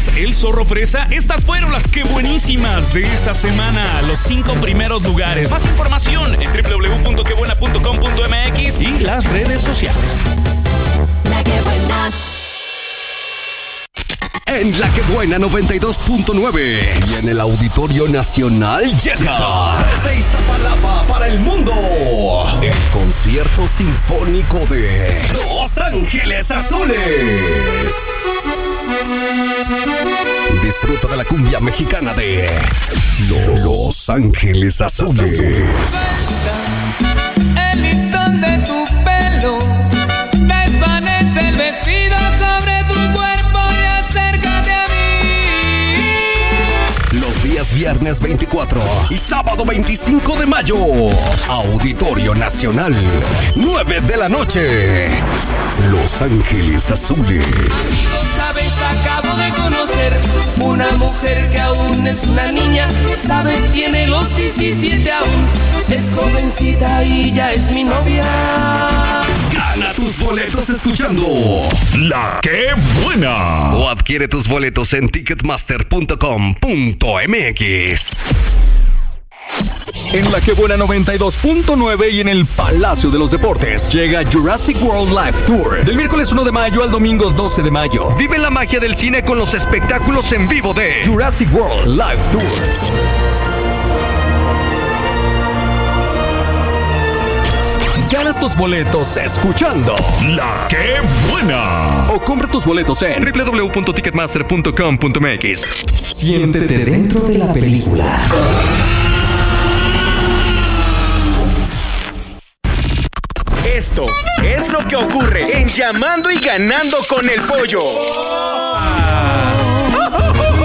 Además, El Zorro Fresa, estas fueron las que buenísimas de esta semana. Los 5 primeros lugares. Más información en www.quebuena.com.mx y las redes sociales. La que buena. En La Que Buena 92.9 y en el Auditorio Nacional llega desde Iztapalapa para el mundo el concierto sinfónico de Los Ángeles Azules. Disfruta de la cumbia mexicana de Los Ángeles Azules. El listón de tu pelo desvanece el vestido sobre tu cuerpo y acércate a mí. Los días viernes 24 y sábado 25 de mayo. Auditorio Nacional, 9 de la noche. Los Ángeles Azules. Amigos, sabes, acabo de conocer una mujer que aún es una niña. Sabes, tiene los 17 aún. Es jovencita y ya es mi novia. Gana tus boletos escuchando La Que Buena. o adquiere tus boletos en ticketmaster.com.mx. En La Que Buena 92.9 y en el Palacio de los Deportes llega Jurassic World Live Tour. Del miércoles 1 de mayo al domingo 12 de mayo. Vive la magia del cine con los espectáculos en vivo de Jurassic World Live Tour. Gana tus boletos escuchando La Que Buena. o compra tus boletos en www.ticketmaster.com.mx. Siéntete dentro de la película. Esto es lo que ocurre en Llamando y Ganando con el Pollo.